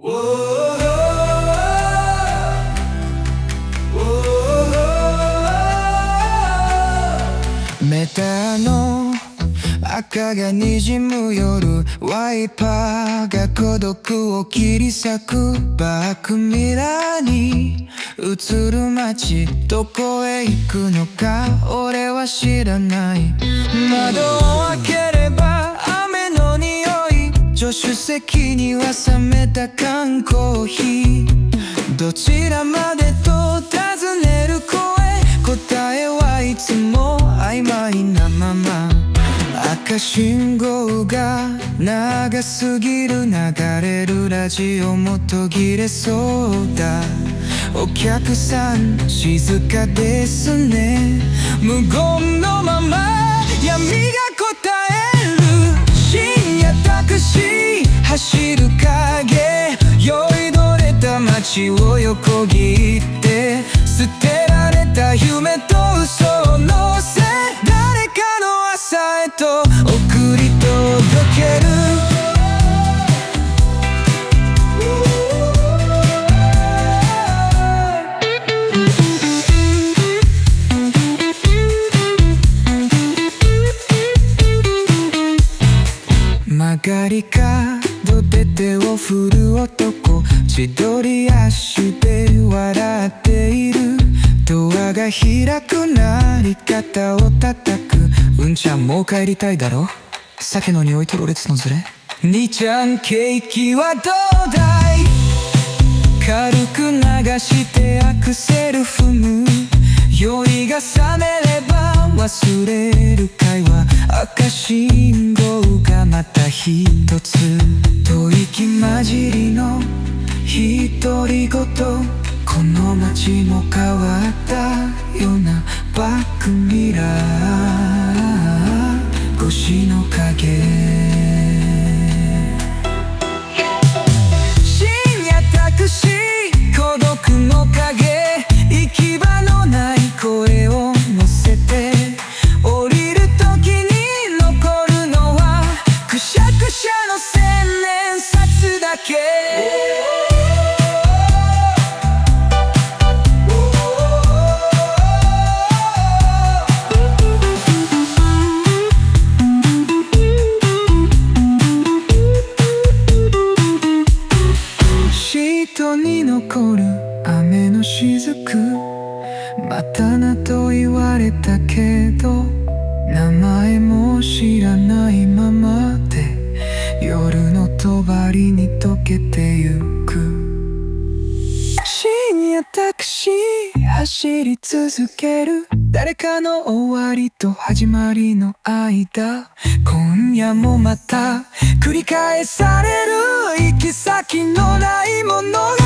メタの赤が滲む夜、ワイパーが孤独を切り裂く。バックミラーに映る街、どこへ行くのか俺は知らない。窓を開ければ雨の匂い、助手席には冷めた缶コーヒー。どちらまでと尋ねる声、答えはいつも曖昧なまま。赤信号が長すぎる、流れるラジオも途切れそうだ。お客さん静かですね、無言のまま闇が答える。深夜タクシー走る影、酔いどれた街を横切って、捨てられた夢と嘘を乗せ、誰かの朝へと送り届ける。曲がり角で手を振る男、千鳥足で笑っている。ドアが開くなり肩を叩く。うんちゃんもう帰りたいだろ、酒の匂いとろれつのズレ。兄ちゃんケーキはどうだい、軽く流してアクセル踏む。酔いが覚めれば忘れる会話、赤信号がまた一つ。吐息混じりの独り言、この街も変わったような。バックミラー越しの影、深夜タクシー孤独の影、行き場のない声を乗せて、降りる時に残るのはくしゃくしゃの千円札だけ。シートに残る雨の雫、またなと言われたけど名前も知らないままで、夜の帳に溶けてゆく。深夜タクシー走り続ける、誰かの終わりと始まりの間、今夜もまた繰り返される行き先のない物語。